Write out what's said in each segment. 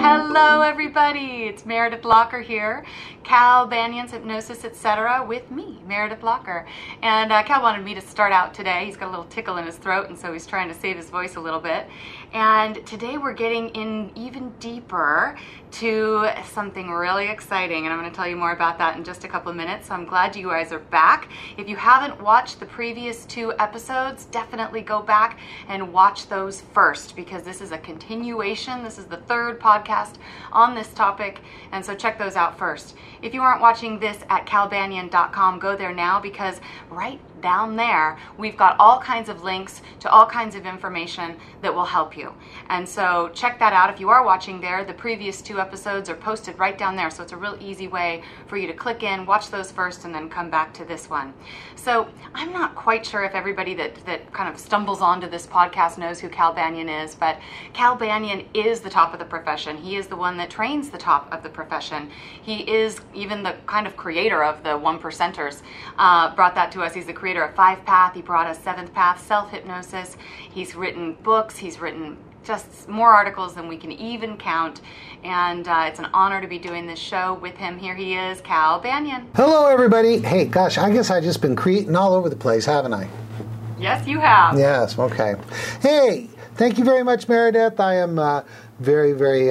Hello everybody, it's Meredith Locker here, Cal Banyan's Hypnosis Etc. with me, Meredith Locker. And Cal wanted me to start out today. He's got a little tickle in his throat and so he's trying to save his voice a little bit. And today we're getting in even deeper to something really exciting, and I'm going to tell you more about that in just a couple of minutes. So I'm glad you guys are back. If you haven't watched the previous 2 episodes, definitely go back and watch those first, because this is a continuation. This is the 3rd podcast on this topic, and so check those out first. If you aren't watching this at calbanyan.com, go there now, because right down there we've got all kinds of links to all kinds of information that will help you. And so check that out. If you are watching there, the previous 2 episodes are posted right down there, so it's a real easy way for you to click in, watch those first, and then come back to this one. So I'm not quite sure if everybody that kind of stumbles onto this podcast knows who Cal Banyan is, but Cal Banyan is the top of the profession. He is the one that trains the top of the profession. He is even the kind of creator of the 1%ers. Brought that to us. He's the creator of 5 Path. He brought us 7th Path, self-hypnosis. He's written books. He's written just more articles than we can even count. And it's an honor to be doing this show with him. Here he is, Cal Banyan. Hello, everybody. Hey, gosh, I guess I've just been creating all over the place, haven't I? Yes, you have. Yes, okay. Hey, thank you very much, Meredith. I am very, very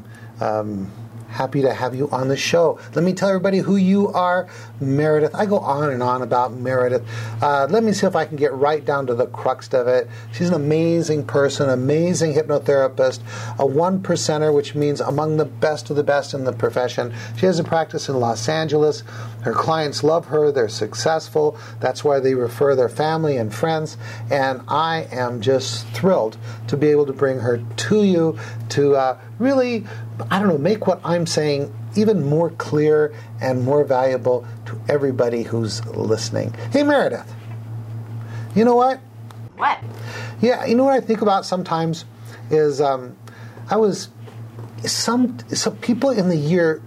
happy to have you on the show. Let me tell everybody who you are, Meredith. I go on and on about Meredith. Let me see if I can get right down to the crux of it. She's an amazing person, amazing hypnotherapist, a 1%er, which means among the best of the best in the profession. She has a practice in Los Angeles. Her clients love her. They're successful. That's why they refer their family and friends. And I am just thrilled to be able to bring her to you to really, make what I'm saying even more clear and more valuable to everybody who's listening. Hey, Meredith, you know what? What? Yeah, you know what I think about sometimes is some people in the year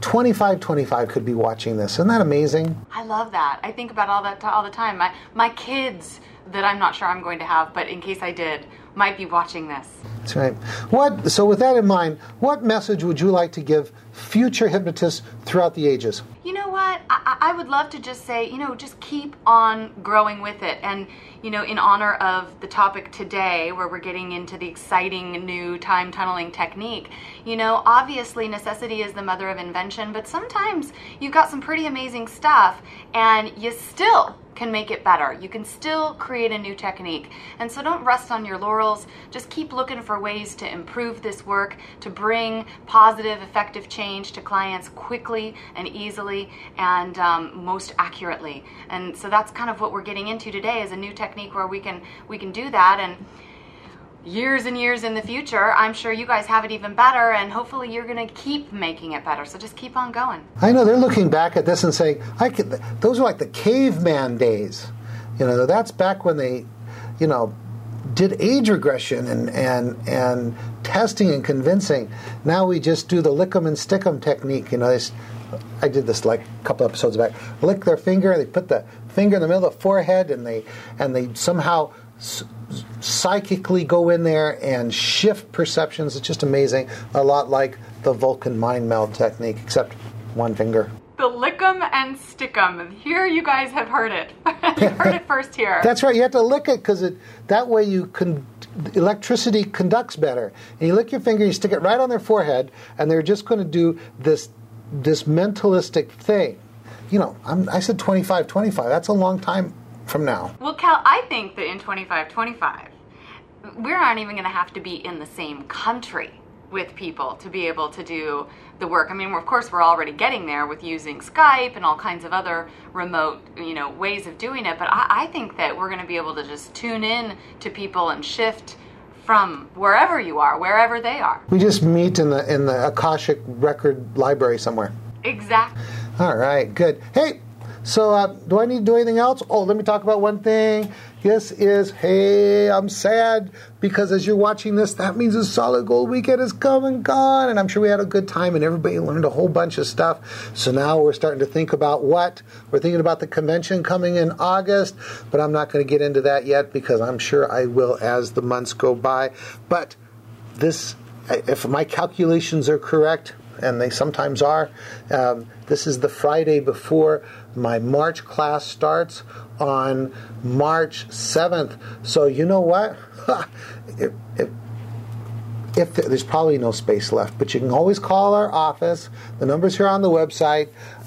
25 could be watching this. Isn't that amazing? I love that. I think about all the time. My kids that I'm not sure I'm going to have, but in case I did, might be watching this. That's right. So with that in mind, what message would you like to give future hypnotists throughout the ages? You know what? I would love to just say, just keep on growing with it. And, in honor of the topic today, where we're getting into the exciting new time tunneling technique, obviously necessity is the mother of invention, but sometimes you've got some pretty amazing stuff and you still can make it better. You can still create a new technique. And so don't rest on your laurels. Just keep looking for ways to improve this work, to bring positive, effective change to clients quickly and easily and most accurately. And so that's kind of what we're getting into today, is a new technique where we can do that. And years and years in the future, I'm sure you guys have it even better, and hopefully you're going to keep making it better. So just keep on going. I know they're looking back at this and saying, those are like the caveman days. That's back when they, did age regression and testing and convincing. Now we just do the lick 'em and stick 'em technique. I did this like a couple episodes back. Lick their finger, they put the finger in the middle of the forehead, and they somehow psychically go in there and shift perceptions. It's just amazing. A lot like the Vulcan mind meld technique, except one finger. The lick 'em and stick 'em. Here you guys have heard it. You've heard it first here. That's right. You have to lick it because that way electricity conducts better. And you lick your finger, you stick it right on their forehead, and they're just going to do this mentalistic thing. I said 25. That's a long time from now. Well, Cal, I think that in 25, we're not even going to have to be in the same country with people to be able to do the work. I mean, of course, we're already getting there with using Skype and all kinds of other remote, ways of doing it. But I think that we're going to be able to just tune in to people and shift from wherever you are, wherever they are. We just meet in the Akashic record library somewhere. Exactly. All right, good. Hey, so do I need to do anything else? Oh, let me talk about one thing. Hey, I'm sad because as you're watching this, that means the Solid Gold Weekend is come and gone. And I'm sure we had a good time and everybody learned a whole bunch of stuff. So now we're starting to think about what? We're thinking about the convention coming in August, but I'm not going to get into that yet because I'm sure I will as the months go by. But this if my calculations are correct, and they sometimes are, this is the Friday before my March class starts on March 7th. So you know what? If there's probably no space left, but you can always call our office. The number's here on the website.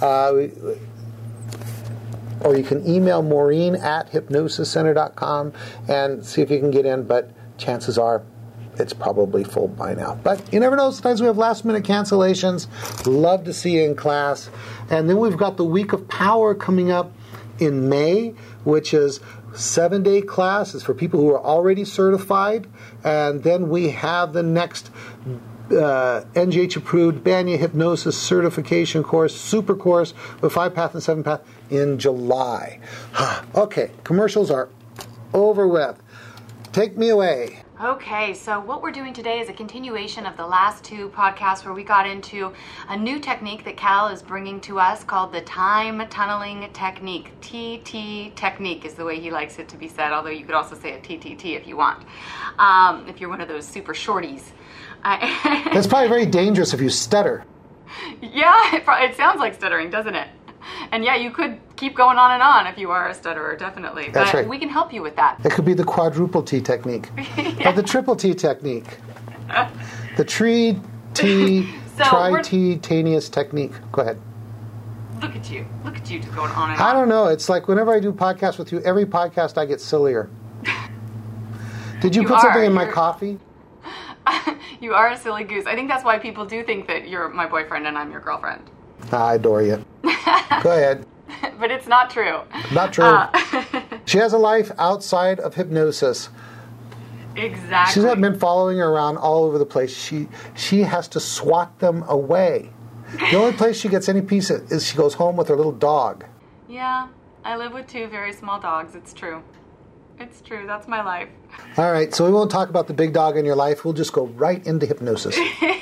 Or you can email Maureen at hypnosiscenter.com and see if you can get in, but chances are it's probably full by now. But you never know. Sometimes we have last-minute cancellations. Love to see you in class. And then we've got the Week of Power coming up in May, which is 7-day class. It's for people who are already certified. And then we have the next NGH-approved Banya Hypnosis Certification course, super course with 5-path and 7-path in July. Okay, commercials are over with. Take me away. Okay, so what we're doing today is a continuation of the last two podcasts where we got into a new technique that Cal is bringing to us called the time tunneling technique. TT technique is the way he likes it to be said, although you could also say a TTT if you want, if you're one of those super shorties. That's probably very dangerous if you stutter. Yeah, it sounds like stuttering, doesn't it? And yeah, you could keep going on and on if you are a stutterer, definitely. That's but right. We can help you with that. It could be the quadruple T technique. Yeah. Or the triple T technique. The tritanious technique. Go ahead. Look at you. Look at you just going on and I on. don't know. It's like whenever I do podcasts with you, every podcast I get sillier. Did you put something in my coffee? You are a silly goose. I think that's why people do think that you're my boyfriend and I'm your girlfriend. I adore you. Go ahead. But it's not true. Not true. She has a life outside of hypnosis. Exactly. She's been following her around all over the place. She has to swat them away. The only place she gets any peace is she goes home with her little dog. Yeah, I live with 2 very small dogs. It's true. It's true. That's my life. All right, so we won't talk about the big dog in your life. We'll just go right into hypnosis.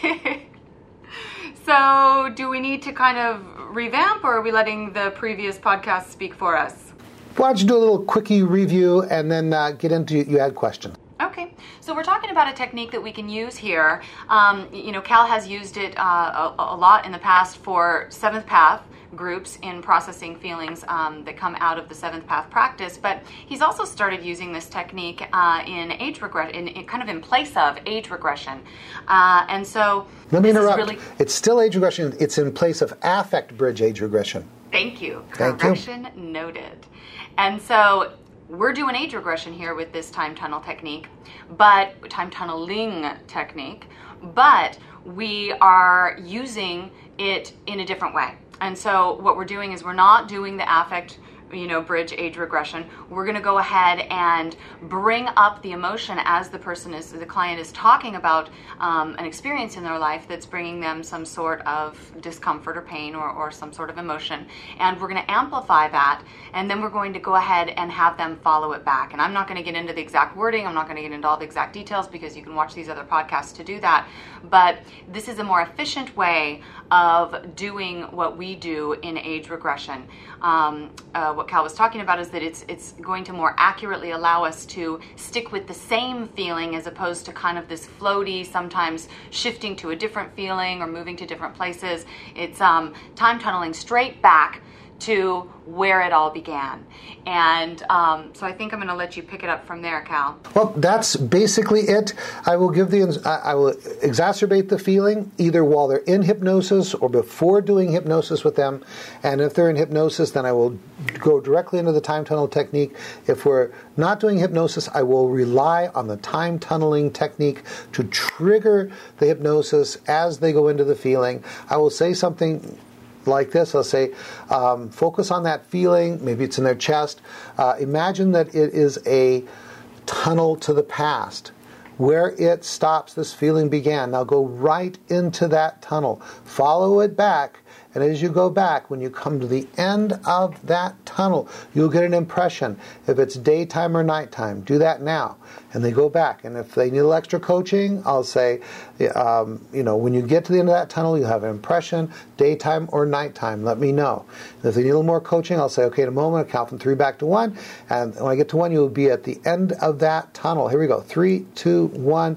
So, do we need to kind of revamp, or are we letting the previous podcast speak for us? Why don't you do a little quickie review and then get into you had questions. Okay, so we're talking about a technique that we can use here. Cal has used it a lot in the past for 7th path groups in processing feelings that come out of the 7th path practice, but he's also started using this technique in age regression, in place of age regression. And so let me interrupt. It's still age regression. It's in place of affect bridge age regression. Thank you. Thank Correction noted. And so we're doing age regression here with this time tunneling technique, but we are using it in a different way. And so what we're doing is we're not doing the affect, bridge age regression. We're going to go ahead and bring up the emotion as the client is talking about an experience in their life that's bringing them some sort of discomfort or pain or some sort of emotion. And we're going to amplify that, and then we're going to go ahead and have them follow it back. And I'm not going to get into the exact wording. I'm not going to get into all the exact details because you can watch these other podcasts to do that. But this is a more efficient way of doing what we do in age regression. What Cal was talking about is that it's going to more accurately allow us to stick with the same feeling as opposed to kind of this floaty, sometimes shifting to a different feeling or moving to different places. It's time tunneling straight back to where it all began. And so I think I'm going to let you pick it up from there, Cal. Well, that's basically it. I will exacerbate the feeling either while they're in hypnosis or before doing hypnosis with them. And if they're in hypnosis, then I will go directly into the time tunnel technique. If we're not doing hypnosis, I will rely on the time tunneling technique to trigger the hypnosis as they go into the feeling. I will say something like this. I'll say, focus on that feeling. Maybe it's in their chest. Imagine that it is a tunnel to the past. Where it stops, this feeling began. Now go right into that tunnel. Follow it back. And as you go back, when you come to the end of that tunnel, you'll get an impression. If it's daytime or nighttime, do that now. And they go back. And if they need a little extra coaching, I'll say, when you get to the end of that tunnel, you'll have an impression, daytime or nighttime. Let me know. And if they need a little more coaching, I'll say, okay, in a moment, I'll count from 3 back to 1. And when I get to 1, you'll be at the end of that tunnel. Here we go. 3, 2, 1.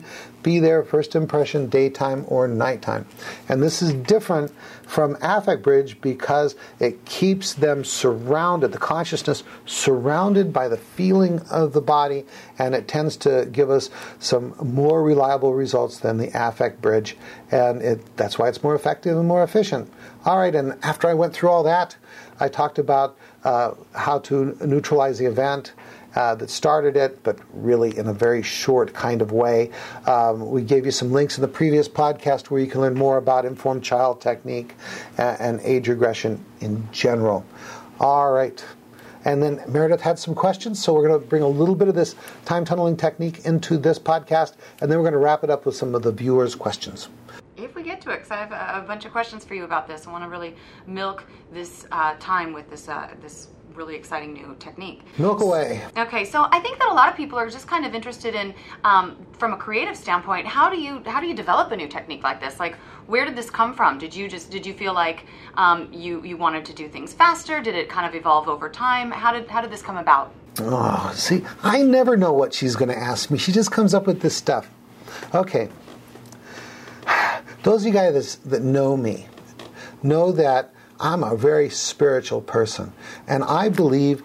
be there, first impression, daytime or nighttime. And this is different from affect bridge because it keeps them surrounded, the consciousness surrounded by the feeling of the body, and it tends to give us some more reliable results than the affect bridge. And that's why it's more effective and more efficient. All right, and after I went through all that, I talked about how to neutralize the event that started it, but really in a very short kind of way. We gave you some links in the previous podcast where you can learn more about informed child technique and age regression in general. All right. And then Meredith had some questions, so we're going to bring a little bit of this time tunneling technique into this podcast, and then we're going to wrap it up with some of the viewers' questions. If we get to it, because I have a bunch of questions for you about this. I want to really milk this time with this really exciting new technique. Milk away. Okay, so I think that a lot of people are just kind of interested in, from a creative standpoint, how do you develop a new technique like this? Like, where did this come from? Did you feel like you wanted to do things faster? Did it kind of evolve over time? How did this come about? Oh, see, I never know what she's going to ask me. She just comes up with this stuff. Okay. Those of you guys that know me know that I'm a very spiritual person, and I believe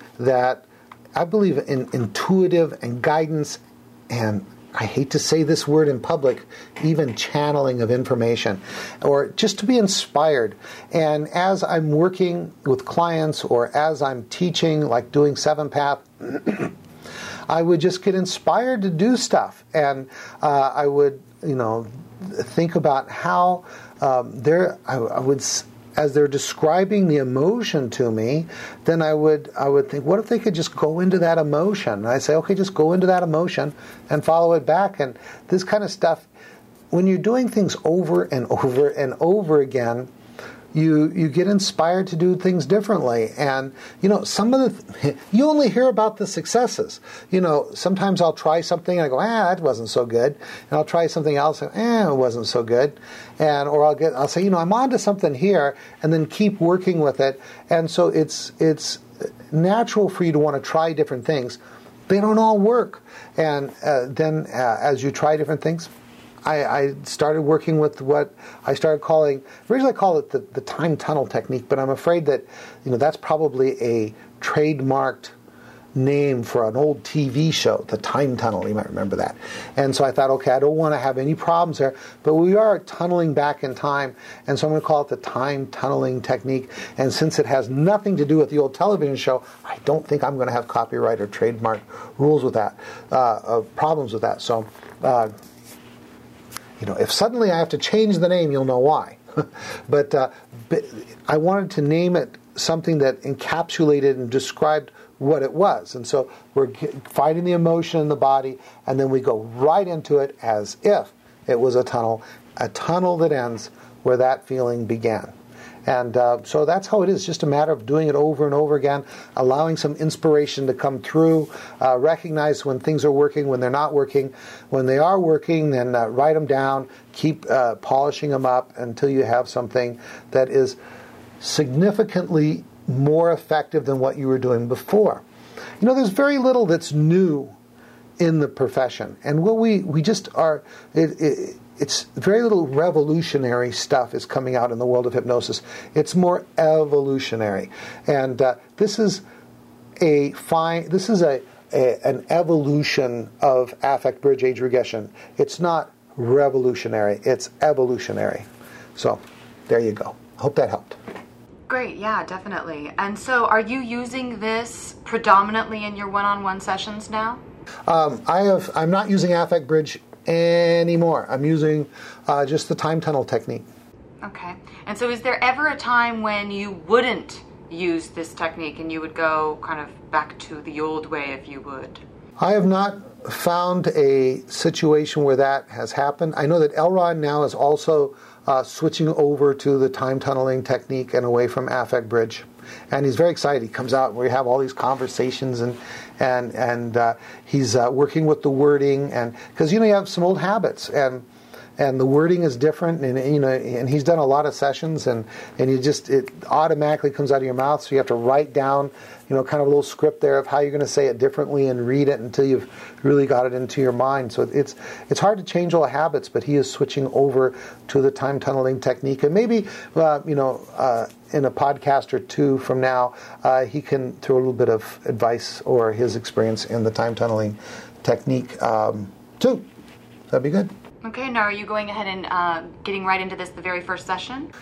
in intuitive and guidance, and I hate to say this word in public, even channeling of information, or just to be inspired. And as I'm working with clients or as I'm teaching, like doing 7-Path, I would just get inspired to do stuff, and I would, think about how I would, as they're describing the emotion to me, then I would think, what if they could just go into that emotion? And I say, okay, just go into that emotion and follow it back. And this kind of stuff, when you're doing things over and over and over again, you get inspired to do things differently. And, some of you only hear about the successes. Sometimes I'll try something and I go, that wasn't so good. And I'll try something else and, it wasn't so good. Or I'll say, I'm onto something here, and then keep working with it. And so it's natural for you to want to try different things. They don't all work. And then as you try different things, I started working with what I started calling, originally I called it the time tunnel technique, but I'm afraid that that's probably a trademarked name for an old TV show, the time tunnel. You might remember that. And so I thought, okay, I don't want to have any problems there, but we are tunneling back in time, and so I'm going to call it the time tunneling technique. And since it has nothing to do with the old television show, I don't think I'm going to have copyright or trademark rules with that, problems with that. So, if suddenly I have to change the name, you'll know why. But I wanted to name it something that encapsulated and described what it was. And so we're finding the emotion in the body, and then we go right into it as if it was a tunnel that ends where that feeling began. And so that's how it is, just a matter of doing it over and over again, allowing some inspiration to come through, recognize when things are working, when they're not working. When they are working, then write them down, keep polishing them up until you have something that is significantly more effective than what you were doing before. There's very little that's new in the profession. And what we just are... It's very little revolutionary stuff is coming out in the world of hypnosis. It's more evolutionary, and this is an evolution of affect bridge age regression. It's not revolutionary; it's evolutionary. So, there you go. Hope that helped. Great, yeah, definitely. And so, are you using this predominantly in your one-on-one sessions now? I'm not using affect bridge anymore. I'm using just the time tunnel technique. Okay. And so is there ever a time when you wouldn't use this technique and you would go kind of back to the old way, if you would? I have not found a situation where that has happened. I know that Elrod now is also switching over to the time tunneling technique and away from affect bridge. And he's very excited. He comes out and we have all these conversations, and he's working with the wording, and because you have some old habits, and and the wording is different, and and he's done a lot of sessions, and it automatically comes out of your mouth, so you have to write down kind of a little script there of how you're going to say it differently and read it until you've really got it into your mind. So it's hard to change all the habits, but he is switching over to the time tunneling technique, and maybe in a podcast or two from now, he can throw a little bit of advice or his experience in the time tunneling technique too. That'd be good. Okay, now are you going ahead and getting right into the very first session?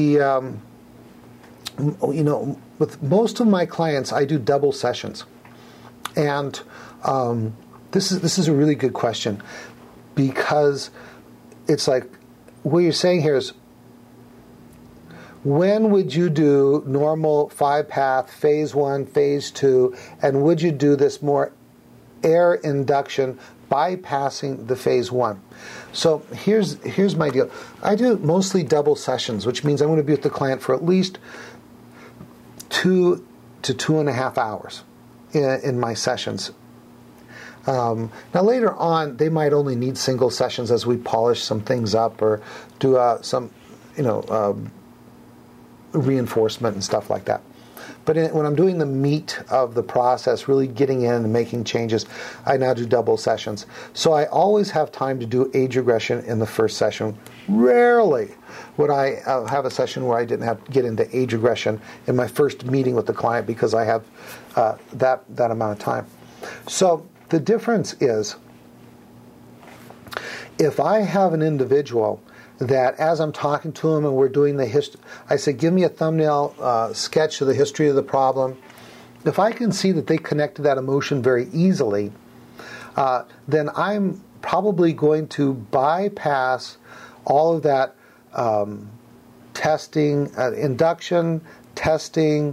With most of my clients, I do double sessions, and this is a really good question, because it's like what you're saying here is, when would you do normal 5-path, phase 1, phase 2, and would you do this more air induction bypassing the phase 1? So here's my deal. I do mostly double sessions, which means I'm going to be with the client for at least 2 to 2.5 hours in my sessions. Now later on, they might only need single sessions as we polish some things up or do some reinforcement and stuff like that. But when I'm doing the meat of the process, really getting in and making changes, I now do double sessions. So I always have time to do age regression in the first session. Rarely would I have a session where I didn't have to get into age regression in my first meeting with the client, because I have that amount of time. So the difference is, if I have an individual that as I'm talking to them and we're doing the history, I say, give me a thumbnail sketch of the history of the problem. If I can see that they connect to that emotion very easily, then I'm probably going to bypass all of that testing, induction, testing,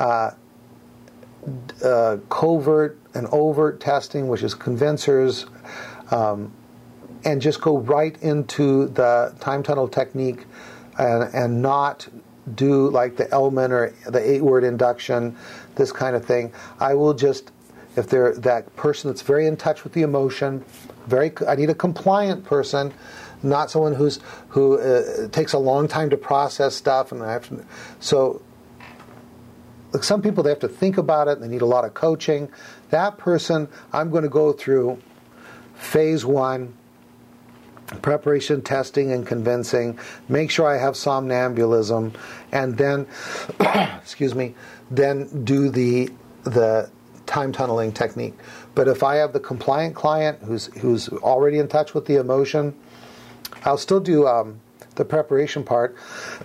covert and overt testing, which is convincers, and just go right into the time tunnel technique and not do like the Elman or the 8-word induction, this kind of thing. I will just, if they're that person that's very in touch with the emotion, I need a compliant person, not someone who takes a long time to process stuff. So like some people, they have to think about it, and they need a lot of coaching. That person, I'm going to go through phase 1, preparation, testing, and convincing, make sure I have somnambulism, and then, then do the time tunneling technique. But if I have the compliant client who's already in touch with the emotion, I'll still do the preparation part,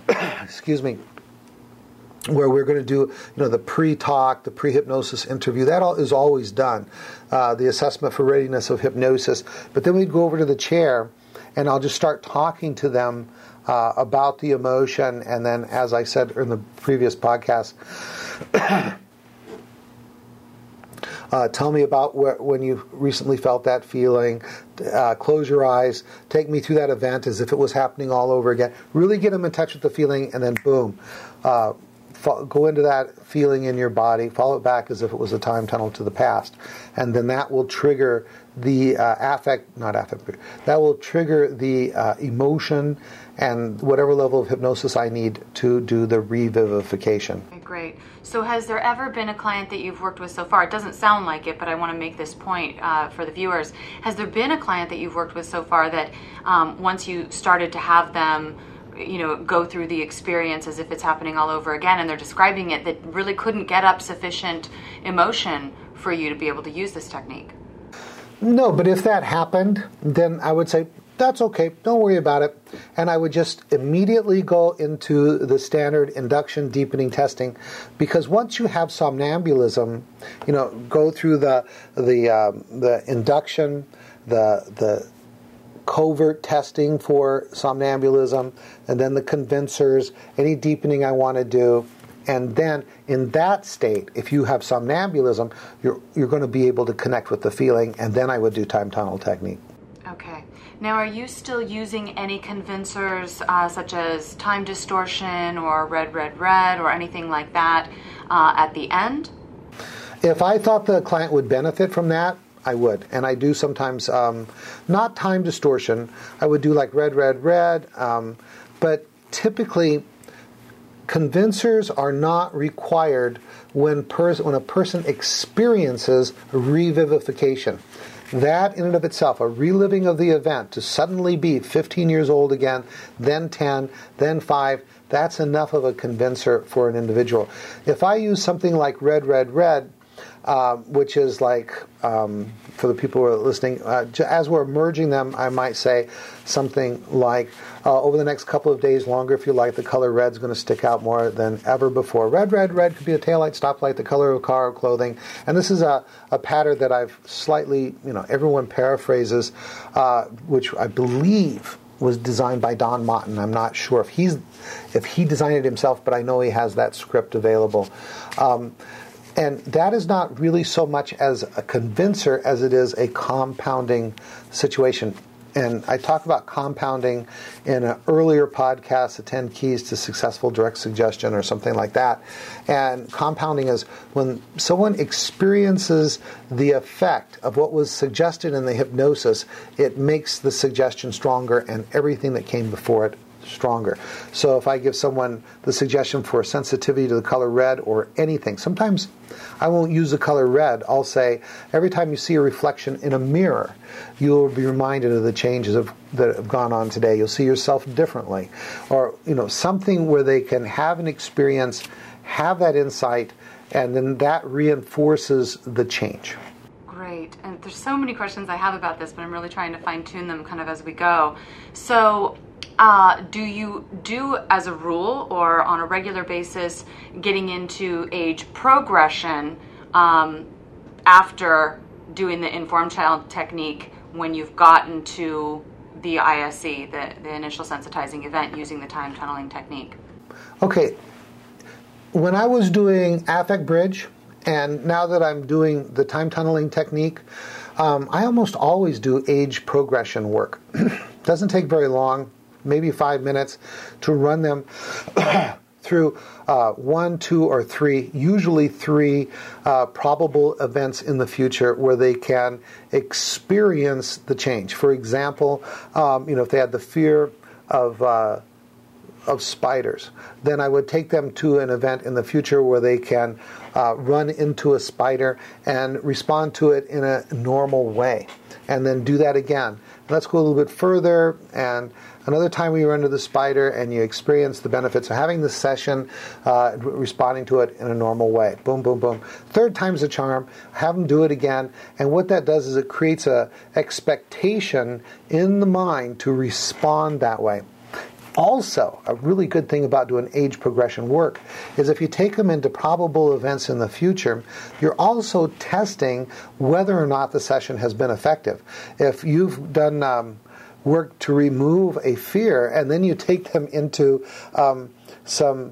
where we're going to do the pre-talk, the pre-hypnosis interview. That is always done, the assessment for readiness of hypnosis. But then we go over to the chair, and I'll just start talking to them about the emotion. And then, as I said in the previous podcast, tell me about when you recently felt that feeling. Close your eyes. Take me through that event as if it was happening all over again. Really get them in touch with the feeling, and then boom. Go into that feeling in your body, follow it back as if it was a time tunnel to the past. And then that will trigger the that will trigger the emotion and whatever level of hypnosis I need to do the revivification. Okay, great. So has there ever been a client that you've worked with so far? It doesn't sound like it, but I want to make this point for the viewers. Has there been a client that you've worked with so far that once you started to have them go through the experience as if it's happening all over again, and they're describing it, that really couldn't get up sufficient emotion for you to be able to use this technique? No, but if that happened, then I would say, that's okay, don't worry about it. And I would just immediately go into the standard induction deepening testing, because once you have somnambulism, go through the induction, the covert testing for somnambulism, and then the convincers, any deepening I want to do. And then in that state, if you have somnambulism, you're going to be able to connect with the feeling, and then I would do time tunnel technique. Okay. Now, are you still using any convincers such as time distortion or red, red, red, or anything like that at the end? If I thought the client would benefit from that, I would. And I do sometimes, not time distortion. I would do like red, red, red. But typically, convincers are not required when a person experiences revivification. That in and of itself, a reliving of the event, to suddenly be 15 years old again, then 10, then 5, that's enough of a convincer for an individual. If I use something like red, red, red, which is like, for the people who are listening, as we're merging them, I might say something like, over the next couple of days longer, if you like, the color red's going to stick out more than ever before. Red, red, red could be a taillight, stoplight, the color of a car or clothing. And this is a pattern that I've slightly, everyone paraphrases, which I believe was designed by Don Motton. I'm not sure if he designed it himself, but I know he has that script available. And that is not really so much as a convincer as it is a compounding situation. And I talk about compounding in an earlier podcast, the 10 Keys to Successful Direct Suggestion or something like that. And compounding is when someone experiences the effect of what was suggested in the hypnosis, it makes the suggestion stronger and everything that came before it stronger. So if I give someone the suggestion for sensitivity to the color red or anything, sometimes I won't use the color red. I'll say, every time you see a reflection in a mirror, you'll be reminded of the changes that have gone on today. You'll see yourself differently. Or, something where they can have an experience, have that insight, and then that reinforces the change. Great. And there's so many questions I have about this, but I'm really trying to fine-tune them kind of as we go. So, do you do, as a rule or on a regular basis, getting into age progression after doing the informed child technique when you've gotten to the ISE, the initial sensitizing event, using the time tunneling technique? Okay. When I was doing Affect Bridge, and now that I'm doing the time tunneling technique, I almost always do age progression work. Doesn't take very long, maybe 5 minutes, to run them through 1, 2, or 3, usually 3 probable events in the future where they can experience the change. For example, if they had the fear of spiders, then I would take them to an event in the future where they can run into a spider and respond to it in a normal way, and then do that again. Let's go a little bit further, and another time we run into the spider and you experience the benefits of having the session, responding to it in a normal way. Boom, boom, boom. Third time's a charm. Have them do it again. And what that does is it creates a expectation in the mind to respond that way. Also, a really good thing about doing age progression work is if you take them into probable events in the future, you're also testing whether or not the session has been effective. If you've done work to remove a fear and then you take them into some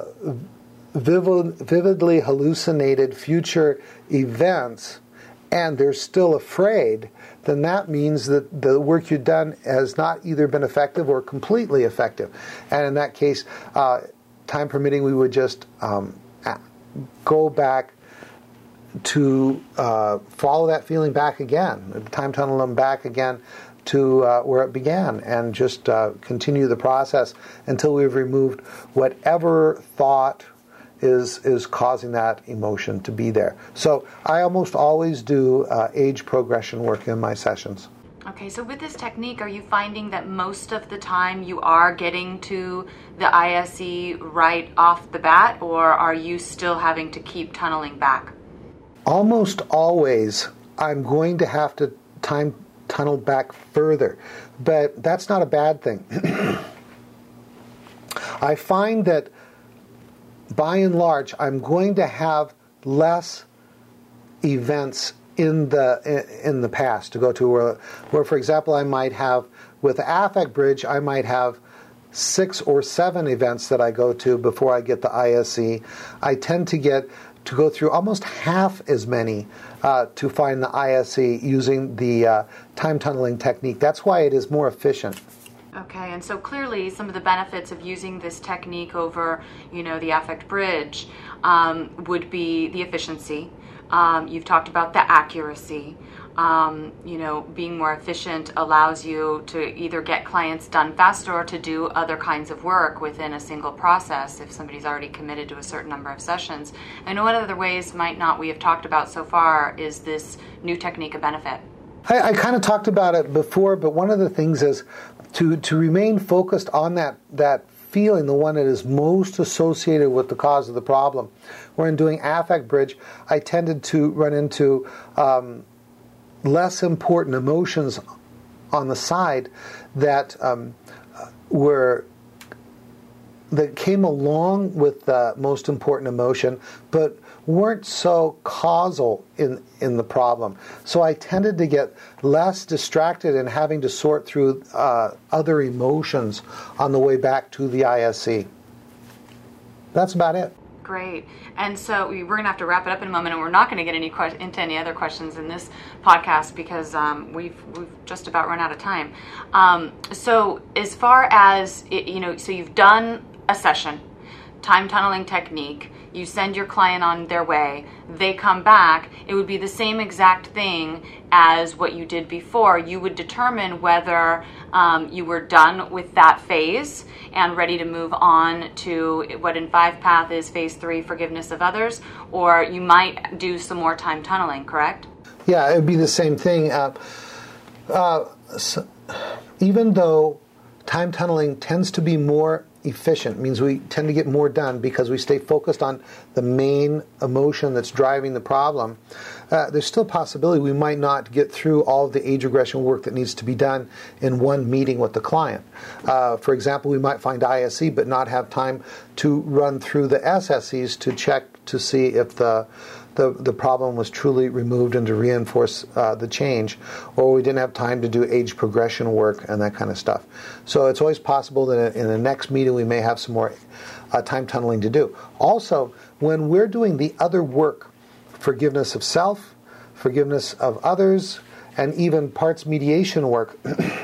vividly hallucinated future events and they're still afraid, then that means that the work you've done has not either been effective or completely effective. And in that case, time permitting, we would just go back to follow that feeling back again, time tunnel them back again to where it began, and just continue the process until we've removed whatever thought is causing that emotion to be there. So I almost always do age progression work in my sessions. Okay, so with this technique, are you finding that most of the time you are getting to the ISE right off the bat, or are you still having to keep tunneling back? Almost always I'm going to have to time tunnel back further, but that's not a bad thing. I find that by and large, I'm going to have less events in the past to go to where, for example, I might have, with the Affect Bridge, I might have 6 or 7 events that I go to before I get the ISE. I tend to go through almost half as many to find the ISE using the time tunneling technique. That's why it is more efficient. Okay, and so clearly some of the benefits of using this technique over, the Affect Bridge would be the efficiency. You've talked about the accuracy. Being more efficient allows you to either get clients done faster or to do other kinds of work within a single process if somebody's already committed to a certain number of sessions. I know what other ways might not we have talked about so far is this new technique a benefit? I kind of talked about it before, but one of the things is to remain focused on that feeling, the one that is most associated with the cause of the problem. Where in doing affect bridge, I tended to run into less important emotions on the side that came along with the most important emotion, but weren't so causal in the problem. So I tended to get less distracted in having to sort through other emotions on the way back to the ISC. That's about it. Great. And so we're going to have to wrap it up in a moment, and we're not going to get into any other questions in this podcast because we've just about run out of time. So as far as, so you've done a session, time tunneling technique, you send your client on their way, they come back, it would be the same exact thing as what you did before. You would determine whether you were done with that phase and ready to move on to what in 5-Path is phase 3, forgiveness of others, or you might do some more time tunneling, correct? Yeah, it would be the same thing. Even though time tunneling tends to be more efficient, means we tend to get more done because we stay focused on the main emotion that's driving the problem, there's still a possibility we might not get through all of the age regression work that needs to be done in one meeting with the client. For example, we might find ISE but not have time to run through the SSEs to check to see if the problem was truly removed and to reinforce the change, or we didn't have time to do age progression work and that kind of stuff. So it's always possible that in the next meeting we may have some more time tunneling to do. Also, when we're doing the other work, forgiveness of self, forgiveness of others, and even parts mediation work,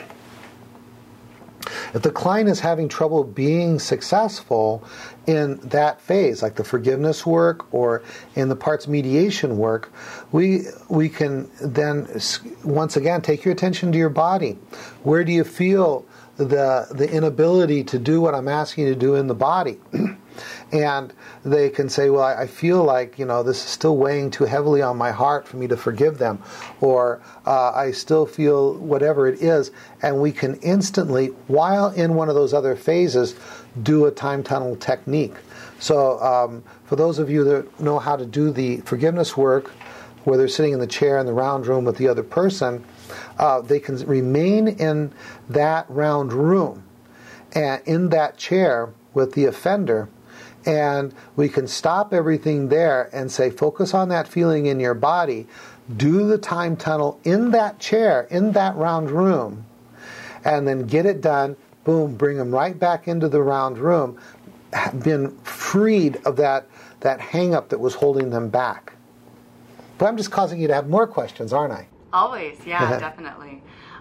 if the client is having trouble being successful in that phase, like the forgiveness work or in the parts mediation work, we can then once again take your attention to your body. Where do you feel the inability to do what I'm asking you to do in the body? And they can say, well, I feel like, this is still weighing too heavily on my heart for me to forgive them, or I still feel whatever it is, and we can instantly, while in one of those other phases, do a time tunnel technique. So for those of you that know how to do the forgiveness work, where they're sitting in the chair in the round room with the other person, they can remain in that round room and in that chair with the offender, and we can stop everything there and say, focus on that feeling in your body, do the time tunnel in that chair, in that round room, and then get it done, boom, bring them right back into the round room, been freed of that hang-up that was holding them back. But I'm just causing you to have more questions, aren't I? Always, yeah, definitely.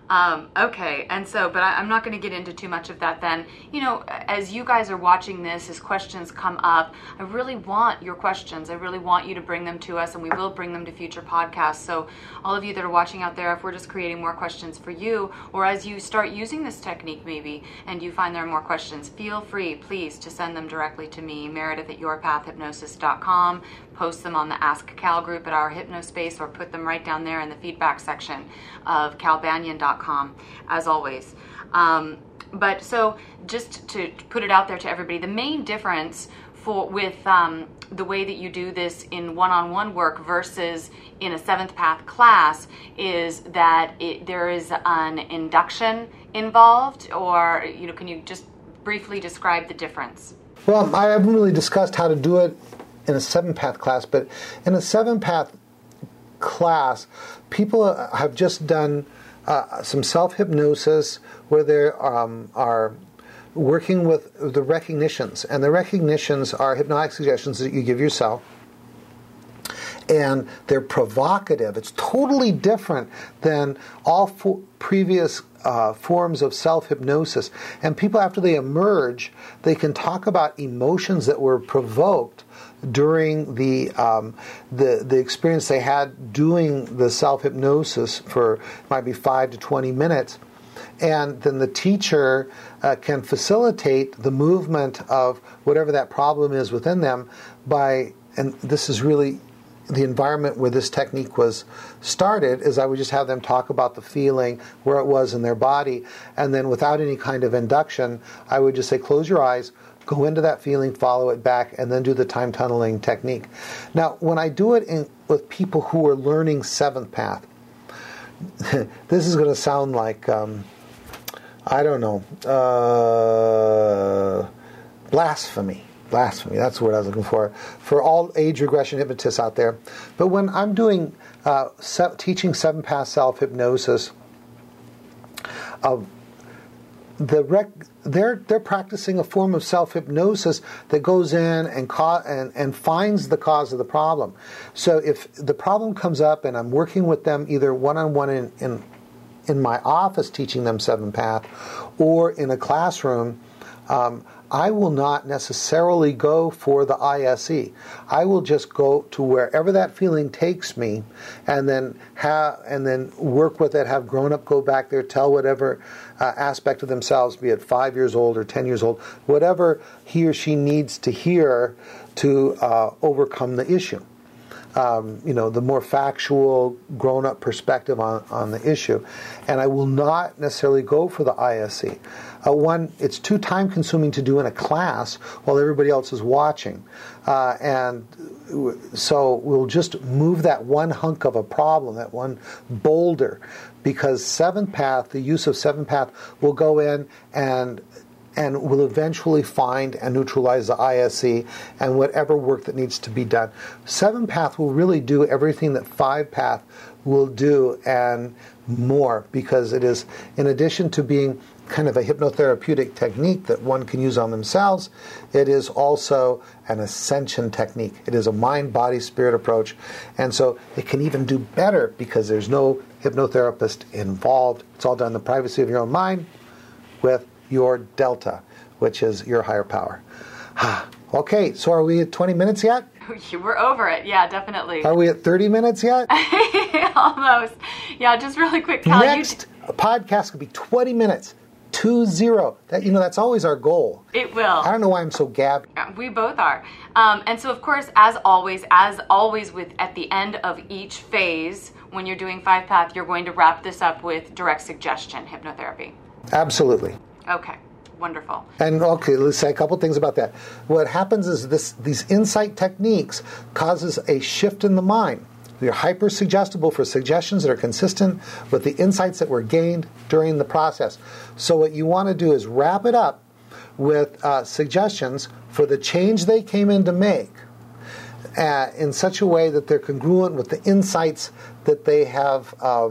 Okay, and so, but I'm not going to get into too much of that then. As you guys are watching this, as questions come up, I really want your questions. I really want you to bring them to us, and we will bring them to future podcasts. So all of you that are watching out there, if we're just creating more questions for you, or as you start using this technique maybe, and you find there are more questions, feel free, please, to send them directly to me, Meredith@yourpathhypnosis.com. Post them on the Ask Cal group at our Hypnospace, or put them right down there in the feedback section of calbanyan.com, as always. But so just to put it out there to everybody, the main difference with the way that you do this in one-on-one work versus in a 7th-Path class is that there is an induction involved, or can you just briefly describe the difference? Well, I haven't really discussed how to do it in a 7-Path class, but in a 7-Path class, people have just done some self-hypnosis where they are working with the recognitions. And the recognitions are hypnotic suggestions that you give yourself. And they're provocative. It's totally different than all previous forms of self-hypnosis. And people, after they emerge, they can talk about emotions that were provoked during the experience they had doing the self-hypnosis for might be 5 to 20 minutes. And then the teacher can facilitate the movement of whatever that problem is within them by, and this is really the environment where this technique was started, is I would just have them talk about the feeling, where it was in their body, and then without any kind of induction, I would just say, close your eyes, go into that feeling, follow it back, and then do the time tunneling technique. Now, when I do it with people who are learning seventh path, this is going to sound like, I don't know, blasphemy. Blasphemy, that's the word I was looking for all age regression hypnotists out there. But when I'm doing teaching seven path self-hypnosis, they're practicing a form of self-hypnosis that goes in and finds the cause of the problem. So if the problem comes up and I'm working with them either one-on-one in my office teaching them seven path or in a classroom, I will not necessarily go for the ISE. I will just go to wherever that feeling takes me, and then work with it. Have grown up go back there, tell whatever aspect of themselves, be it 5 years old or 10 years old, whatever he or she needs to hear to overcome the issue. The more factual, grown-up perspective on the issue. And I will not necessarily go for the ISE. One, it's too time-consuming to do in a class while everybody else is watching. And so we'll just move that one hunk of a problem, that one boulder, because seventh path, the use of seventh path, will go in and will eventually find and neutralize the ISE and whatever work that needs to be done. Seven path will really do everything that five path will do and more, because it is, in addition to being kind of a hypnotherapeutic technique that one can use on themselves, it is also an ascension technique. It is a mind, body, spirit approach. And so it can even do better because there's no hypnotherapist involved. It's all done in the privacy of your own mind with your delta, which is your higher power. Okay, so are we at 20 minutes yet? We're over it. Yeah, definitely. Are we at 30 minutes yet? Almost. Yeah, just really quick, Cal. Next podcast could be 20 minutes. 2-0. That's always our goal. It will. I don't know why I'm so gabby. We both are. And so, of course, as always, with at the end of each phase, when you're doing five path, you're going to wrap this up with direct suggestion hypnotherapy. Absolutely. Okay. Wonderful. And okay, let's say a couple things about that. What happens is these insight techniques causes a shift in the mind. You're hyper-suggestible for suggestions that are consistent with the insights that were gained during the process. So what you want to do is wrap it up with suggestions for the change they came in to make in such a way that they're congruent with the insights that they have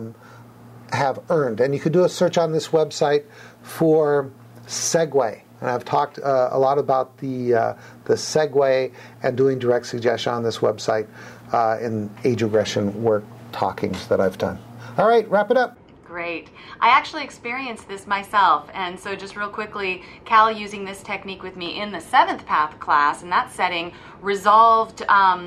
earned. And you could do a search on this website for Segue. And I've talked a lot about the Segue and doing direct suggestion on this website in age regression work talkings that I've done. All right, wrap it up. Great. I actually experienced this myself, and so just real quickly, Cal using this technique with me in the seventh path class in that setting resolved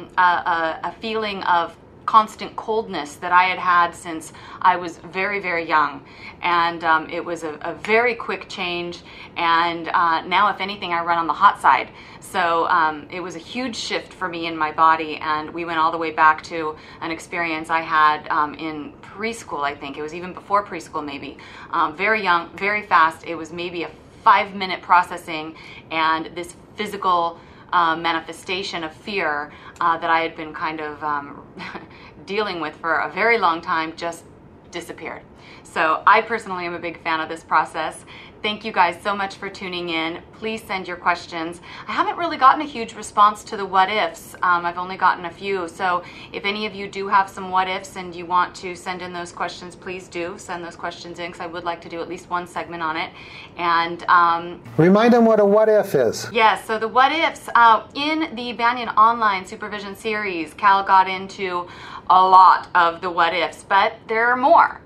a feeling of constant coldness that I had had since I was very, very young. And it was a very quick change. And now, if anything, I run on the hot side. So it was a huge shift for me in my body. And we went all the way back to an experience I had in preschool, I think. It was even before preschool, maybe. Very young, very fast. It was maybe a 5-minute processing, and this physical manifestation of fear that I had been kind of dealing with for a very long time just disappeared. So I personally am a big fan of this process. Thank you guys so much for tuning in. Please send your questions. I haven't really gotten a huge response to the what ifs. I've only gotten a few. So if any of you do have some what ifs and you want to send in those questions, please do send those questions in, because I would like to do at least one segment on it. And remind them what a what if is. Yes, so the what ifs in the Banyan Online Supervision Series, Cal got into a lot of the what ifs, but there are more, and people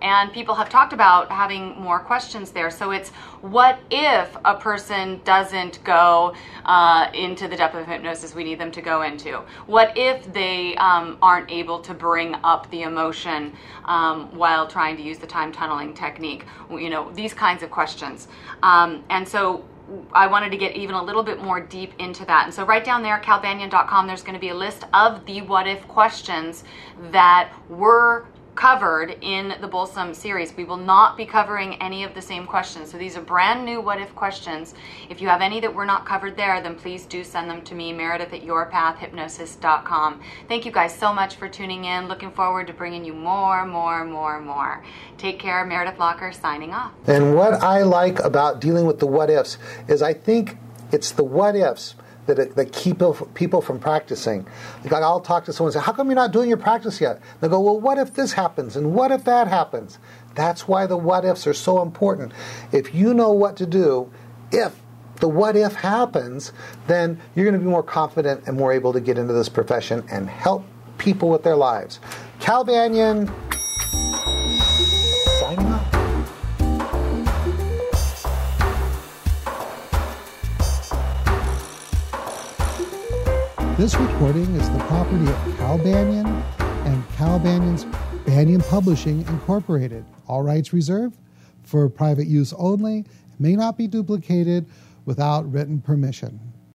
people have talked about having more questions there. So it's, what if a person doesn't go into the depth of hypnosis we need them to go into? What if they aren't able to bring up the emotion while trying to use the time tunneling technique? You know, these kinds of questions. And so I wanted to get even a little bit more deep into that. And so right down there, calbanyan.com, there's going to be a list of the what if questions that were covered in the Bulsum series. We will not be covering any of the same questions. So these are brand new what if questions. If you have any that were not covered there, then please do send them to me, meredith@yourpathhypnosis.com. Thank you guys so much for tuning in. Looking forward to bringing you more. Take care. Meredith Locker signing off. And what I like about dealing with the what ifs is I think it's the what ifs that keep people from practicing. Like I'll talk to someone and say, how come you're not doing your practice yet? They'll go, well, what if this happens? And what if that happens? That's why the what ifs are so important. If you know what to do, if the what if happens, then you're going to be more confident and more able to get into this profession and help people with their lives. Cal Banyan, signing off. This recording is the property of Cal Banyan and Cal Banyan's Banyan Publishing, Incorporated. All rights reserved for private use only. May not be duplicated without written permission.